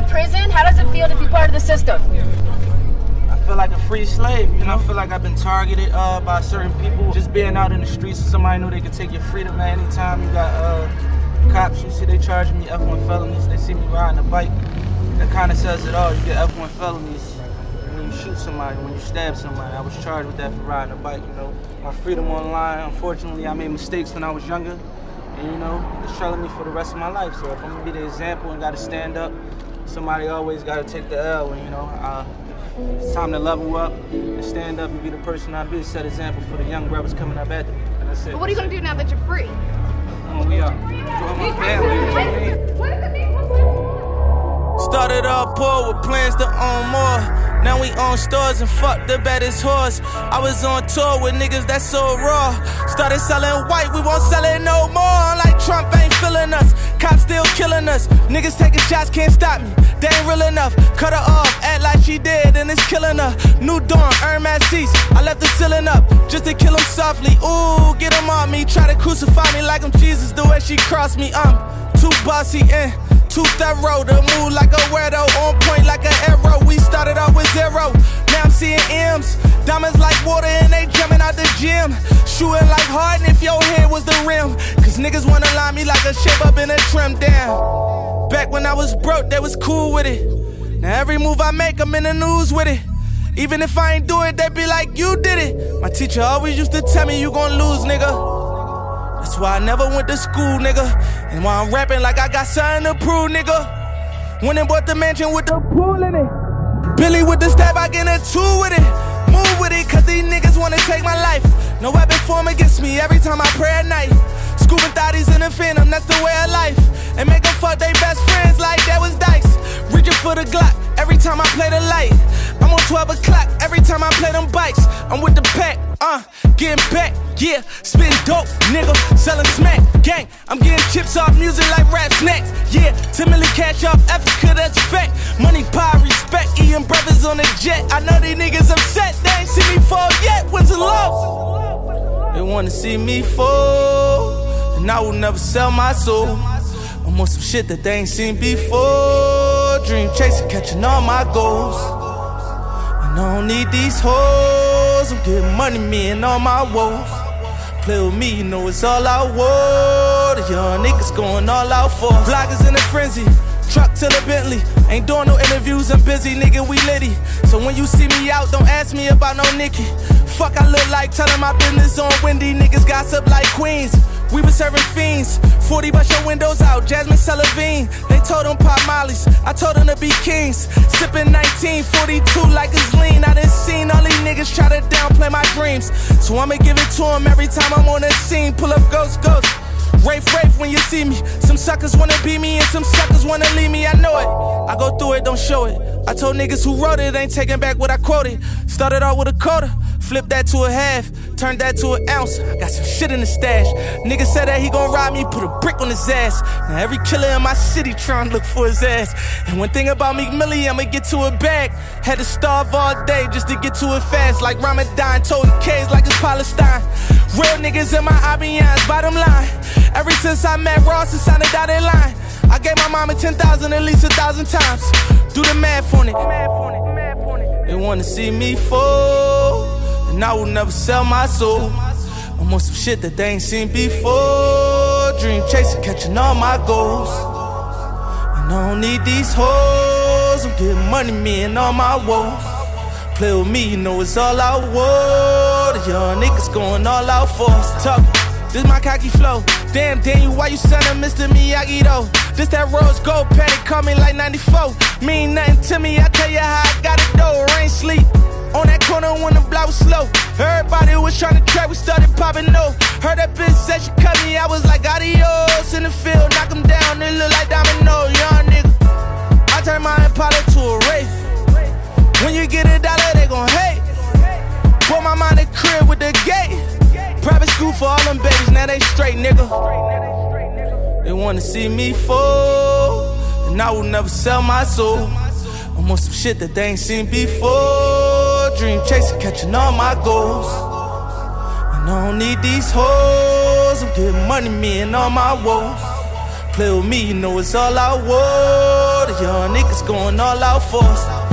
in prison? How does it feel to be part of the system? I feel like a free slave, you know? I feel like I've been targeted by certain people. Just being out in the streets, somebody knew they could take your freedom at any time. You got cops, you see they charging me F1 felonies. They see me riding a bike. That kind of says it all. You get F1 felonies when you shoot somebody, when you stab somebody. I was charged with that for riding a bike, you know? My freedom online, unfortunately, I made mistakes when I was younger. And, you know, it's trailing me for the rest of my life. So if I'm gonna be the example and gotta stand up, somebody always gotta take the L. And, you know, it's time to level up and stand up and be the person I be, set example for the young brothers coming up after me. And that's it. But what are you gonna do now that you're free? We are. Enjoy my family, you know what I mean? What does it mean? Started off poor with plans to own more. Now we own stores and fuck the baddest horse. I was on tour with niggas that's so raw. Started selling white, we won't sell it no more. Like Trump ain't feeling us, cops still killing us. Niggas taking shots, can't stop me, they ain't real enough. Cut her off, act like she dead and it's killing her. New dawn, Hermes seats, I left the ceiling up just to kill him softly. Ooh, get him on me, try to crucify me like I'm Jesus. The way she crossed me, I'm too bossy and too thorough to move like a weirdo, on point like an arrow. We started off with zero, now I'm seeing M's. Diamonds like water and they jumping out the gym. Shooting like Harden if your head was the rim. Cause niggas wanna line me like a shape up in a trim down. Back when I was broke, they was cool with it. Now every move I make, I'm in the news with it. Even if I ain't do it, they be like, you did it. My teacher always used to tell me, you gon' lose, nigga. That's why I never went to school, nigga. And why I'm rapping like I got something to prove, nigga. Went and bought the mansion with the pool in it. Billy with the stab, I get a two with it. Move with it, cause these niggas wanna take my life. No weapon form against me every time I pray at night. Scuba thotties in the phantom, that's the way of life. And make them fuck they best friends like that was dice. Reaching for the Glock every time I play the light. I'm on 12 o'clock every time I play them bikes. I'm with the pack, getting back, yeah. Spitting dope, nigga, selling smack, gang. I'm getting chips off music like rap snacks, yeah. 10 million cash off Africa, that's a fact. Money, power, respect, Ian brothers on the jet. I know these niggas upset, they ain't see me fall yet. Wins and loss, they wanna see me fall, and I will never sell my soul. I'm on some shit that they ain't seen before. Dream chasing, catching all my goals. And I don't need these hoes. I'm getting money, me and all my woes. Play with me, you know it's all I want. The young niggas going all out for. Bloggers in a frenzy, truck to the Bentley. Ain't doing no interviews, I'm busy, nigga, we litty. So when you see me out, don't ask me about no Nicki. Fuck I look like, telling my business on Wendy. Niggas gossip like queens, we been serving fiends. 40 bust your windows out, Jasmine Sullivan. They told them pop mollies, I told them to be kings. Sipping 1942 like it's lean. I done seen all these niggas try to downplay my dreams. So I'ma give it to them every time I'm on the scene. Pull up ghost, ghost. Rafe when you see me. Some suckers wanna be me and some suckers wanna leave me, I know it. I go through it, don't show it. I told niggas who wrote it, ain't taking back what I quoted. Started off with a quarter, flipped that to a half, turned that to an ounce. I got some shit in the stash. Nigga said that he gon' rob me, put a brick on his ass. Now every killer in my city tryna look for his ass. And one thing about Meek Millie, I'ma get to a bag. Had to starve all day just to get to it fast. Like Ramadan, toting K's like it's Palestine. Real niggas in my IBNs, bottom line. Ever since I met Ross, it's on a dotted line. I gave my mama 10,000 at least 1,000 times. Do the math on it. They wanna see me fall, and I will never sell my soul. I'm on some shit that they ain't seen before. Dream chasing, catching all my goals. And I don't need these hoes. I'm getting money, me and all my woes. Play with me, you know it's all I want. The young niggas going all out for us. Talking, this my cocky flow. Damn, Daniel, why you soundin' Mr. Miyagi though? This that rose gold patty, call me like 94. Mean nothing to me, I tell you how I got it though. Rain, sleep, on that corner when the block was slow. Everybody was tryna trap, we started popping no. Heard that bitch said she cut me, I was like adios. In the field, knock him down, it look like domino. Young nigga, I turn my Impala to a Wraith. When you get $1, they gon' hate. Put my mind in crib with the gate. Private school for all them babies, now they straight, nigga. They wanna see me fall, and I will never sell my soul. I'm on some shit that they ain't seen before. Dream chasing, catching all my goals. And I don't need these hoes. I'm getting money, me and all my woes. Play with me, you know it's all I want. The young niggas going all out for us.